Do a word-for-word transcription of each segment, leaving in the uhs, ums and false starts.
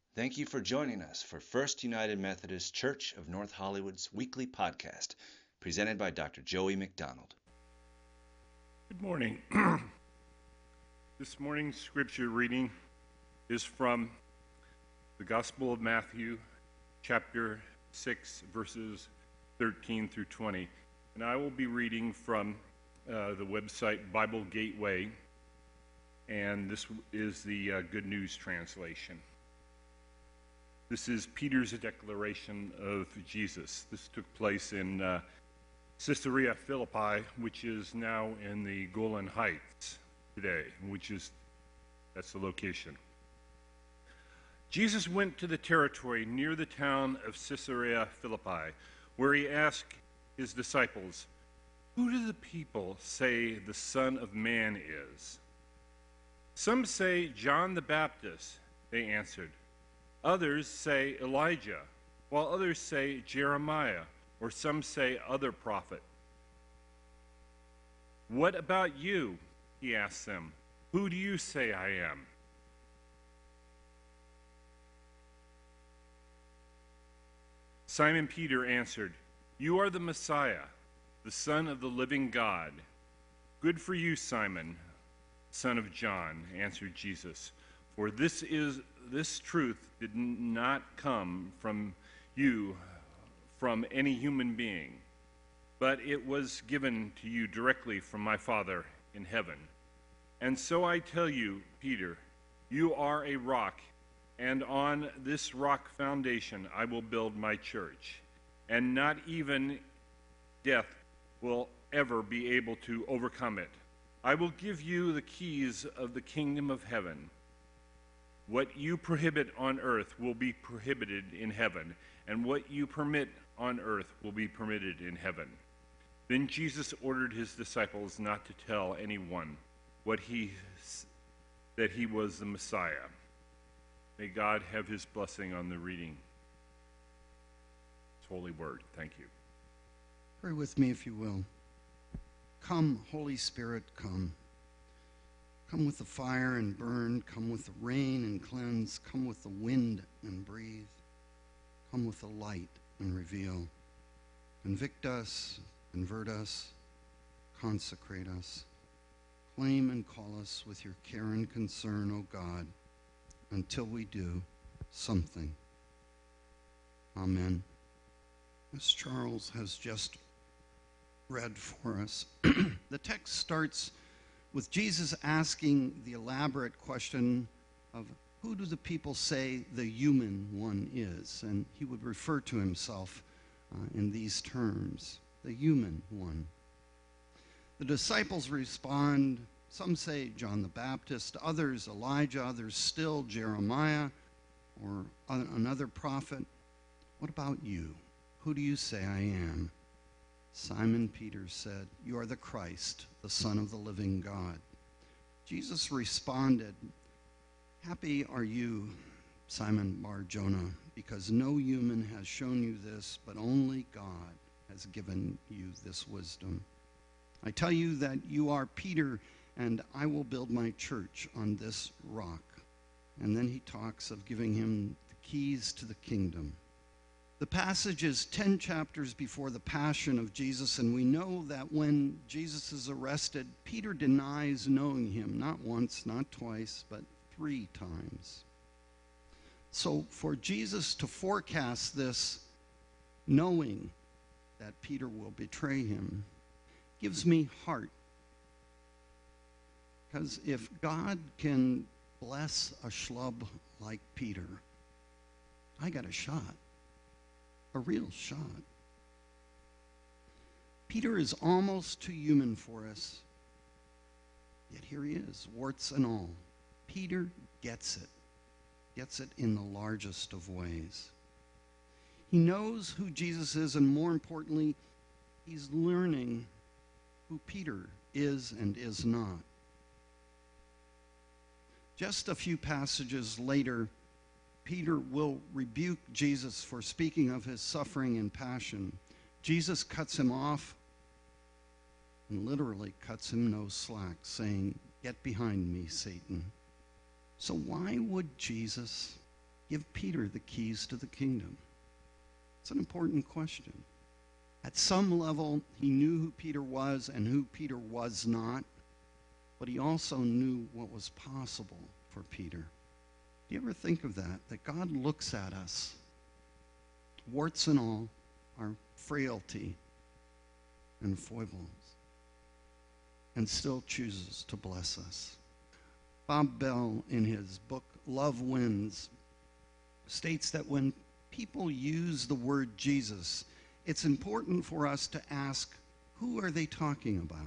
Thank you for joining us for First United Methodist Church of North Hollywood's weekly podcast, presented by Doctor Joey McDonald. Good morning. This morning's scripture reading is from the Gospel of Matthew, chapter six, verses thirteen through twenty. And I will be reading from uh, the website Bible Gateway, and this is the uh, Good News translation. This is Peter's declaration of Jesus. This took place in uh, Caesarea Philippi, which is now in the Golan Heights today, which is, that's the location. Jesus went to the territory near the town of Caesarea Philippi, where he asked his disciples, "Who do the people say the Son of Man is?" "Some say John the Baptist," they answered. "Others say Elijah, while others say Jeremiah, or some say other prophet." "What about you?" he asked them. "Who do you say I am?" Simon Peter answered, "You are the Messiah, the Son of the living God." "Good for you, Simon, son of John," answered Jesus. "For this is this truth did not come from you, from any human being, but it was given to you directly from my Father in heaven. And so I tell you, Peter, you are a rock, and on this rock foundation I will build my church, and not even death will ever be able to overcome it. I will give you the keys of the kingdom of heaven. What you prohibit on earth will be prohibited in heaven, and what you permit on earth will be permitted in heaven." Then Jesus ordered his disciples not to tell anyone what he that he was the Messiah. May God have his blessing on the reading his holy word. Thank you. Pray with me if you will. Come, Holy Spirit, come. Come with the fire and burn. Come with the rain and cleanse. Come with the wind and breathe. Come with the light and reveal. Convict us, convert us, consecrate us. Claim and call us with your care and concern, O God, until we do something. Amen. As Charles has just read for us, the text starts with Jesus asking the elaborate question of, who do the people say the human one is? And he would refer to himself uh, in these terms, the human one. The disciples respond, some say John the Baptist, others Elijah, others still Jeremiah or another prophet. What about you? Who do you say I am? Simon Peter said, "You are the Christ, the Son of the living God." Jesus responded, "Happy are you, Simon Bar-Jonah, because no human has shown you this, but only God has given you this wisdom. I tell you that you are Peter, and I will build my church on this rock." And then he talks of giving him the keys to the kingdom. The passage is ten chapters before the passion of Jesus, and we know that when Jesus is arrested, Peter denies knowing him, not once, not twice, but three times. So for Jesus to forecast this, knowing that Peter will betray him, gives me heart. Because if God can bless a schlub like Peter, I got a shot. A real shot. Peter is almost too human for us, yet here he is, warts and all. Peter gets it, gets it in the largest of ways. He knows who Jesus is, and more importantly, he's learning who Peter is and is not. Just a few passages later, Peter will rebuke Jesus for speaking of his suffering and passion. Jesus cuts him off and literally cuts him no slack, saying, "Get behind me, Satan." So why would Jesus give Peter the keys to the kingdom? It's an important question. At some level, he knew who Peter was and who Peter was not, but he also knew what was possible for Peter. Do you ever think of that? That God looks at us, warts and all, our frailty and foibles, and still chooses to bless us. Bob Bell, in his book Love Wins, states that when people use the word Jesus, it's important for us to ask, who are they talking about?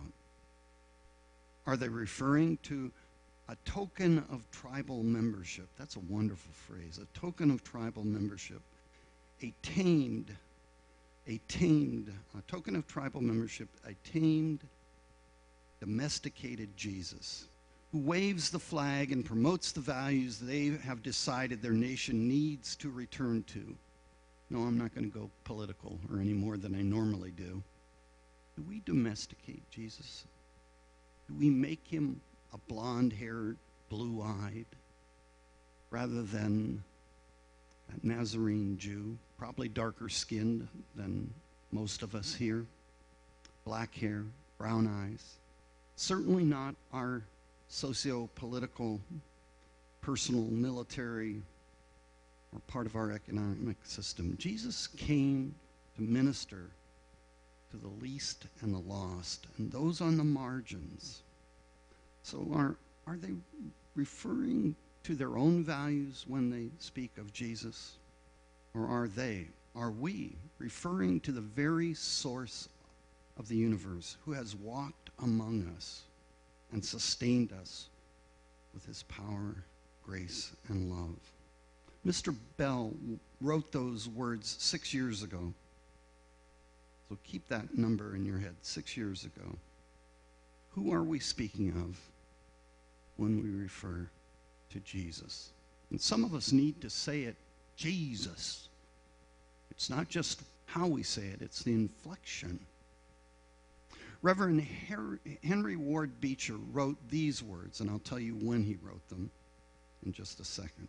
Are they referring to a token of tribal membership? That's a wonderful phrase, a token of tribal membership. A tamed, a tamed, a token of tribal membership, a tamed, domesticated Jesus, who waves the flag and promotes the values they have decided their nation needs to return to. No, I'm not going to go political or any more than I normally do. Do we domesticate Jesus? Do we make him a blonde-haired, blue-eyed, rather than a Nazarene Jew, probably darker skinned than most of us here, black hair, brown eyes? Certainly not our socio-political, personal, military, or part of our economic system. Jesus came to minister to the least and the lost, and those on the margins. So are, are they referring to their own values when they speak of Jesus? Or are they, are we, referring to the very source of the universe, who has walked among us and sustained us with his power, grace, and love? Mister Bell wrote those words six years ago. So keep that number in your head, six years ago. Who are we speaking of when we refer to Jesus? And some of us need to say it, Jesus. It's not just how we say it, it's the inflection. Reverend Henry Ward Beecher wrote these words, and I'll tell you when he wrote them in just a second.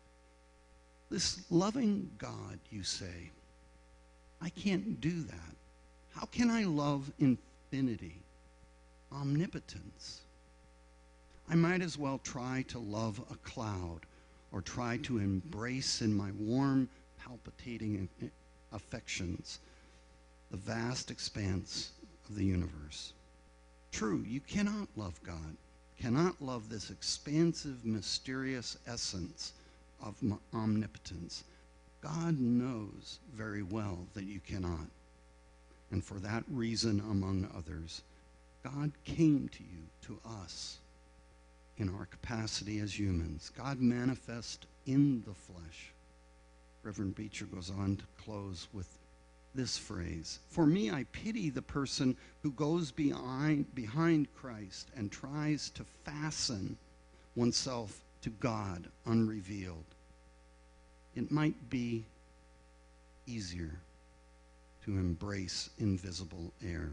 This loving God, you say, I can't do that. How can I love infinity, omnipotence? I might as well try to love a cloud or try to embrace in my warm, palpitating affections the vast expanse of the universe. True, you cannot love God, cannot love this expansive, mysterious essence of omnipotence. God knows very well that you cannot. And for that reason, among others, God came to you, to us, in our capacity as humans. God manifest in the flesh. Reverend Beecher goes on to close with this phrase: for me, I pity the person who goes behind, behind Christ and tries to fasten oneself to God unrevealed. It might be easier to embrace invisible air.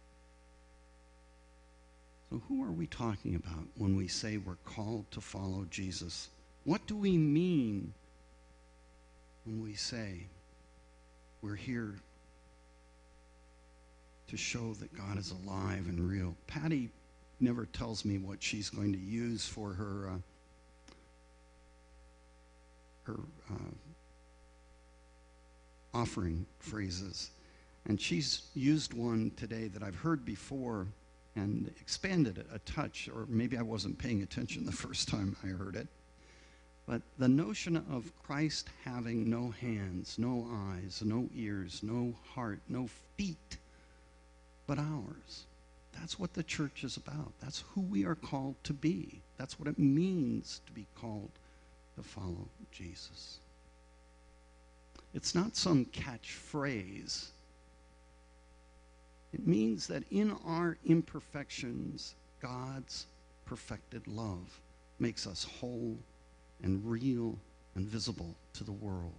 So who are we talking about when we say we're called to follow Jesus? What do we mean when we say we're here to show that God is alive and real? Patty never tells me what she's going to use for her uh, her uh, offering phrases. And she's used one today that I've heard before and expanded it a touch, or maybe I wasn't paying attention the first time I heard it. But the notion of Christ having no hands, no eyes, no ears, no heart, no feet, but ours. That's what the church is about. That's who we are called to be. That's what it means to be called to follow Jesus. It's not some catchphrase. It means that in our imperfections, God's perfected love makes us whole and real and visible to the world.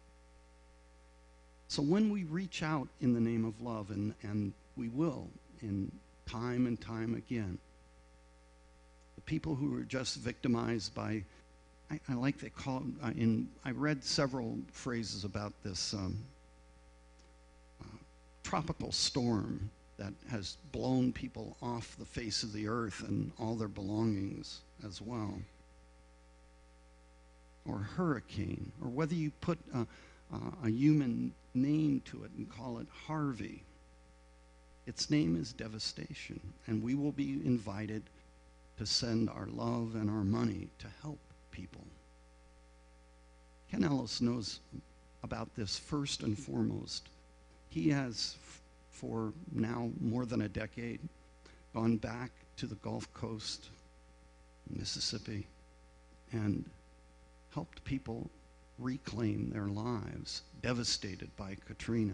So when we reach out in the name of love, and, and we will in time and time again, the people who are just victimized by I, I like they call it, uh, in, I read several phrases about this um, uh, tropical storm that has blown people off the face of the earth and all their belongings as well. Or hurricane, or whether you put a, uh, a human name to it and call it Harvey. Its name is devastation, and we will be invited to send our love and our money to help people. Ken Ellis knows about this first and foremost. He has, f- for now more than a decade, gone back to the Gulf Coast, Mississippi, and helped people reclaim their lives devastated by Katrina.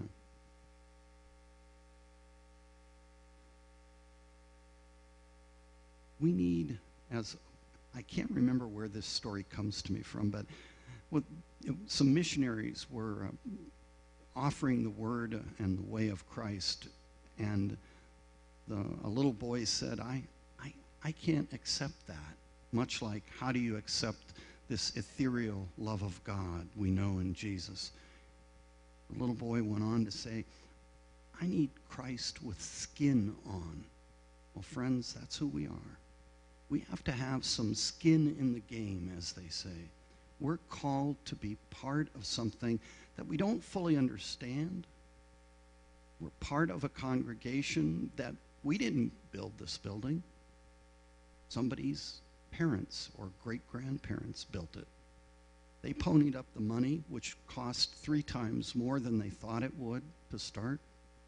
We need, as I can't remember where this story comes to me from, but what, it, some missionaries were uh, offering the word and the way of Christ, and the, a little boy said, I, I, I can't accept that, much like how do you accept this ethereal love of God we know in Jesus. The little boy went on to say, I need Christ with skin on. Well, friends, that's who we are. We have to have some skin in the game, as they say. We're called to be part of something that we don't fully understand. We're part of a congregation that we didn't build this building. Somebody's parents or great-grandparents built it. They ponied up the money, which cost three times more than they thought it would to start.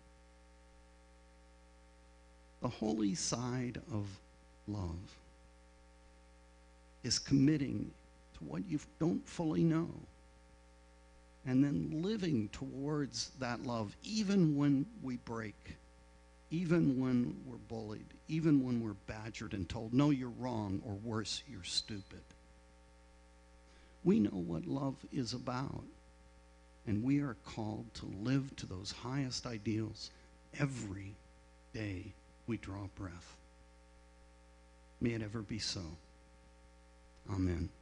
The holy side of love is committing to what you don't fully know, and then living towards that love even when we break, even when we're bullied, even when we're badgered and told, no, you're wrong, or worse, you're stupid. We know what love is about, and we are called to live to those highest ideals every day we draw breath. May it ever be so. Amen.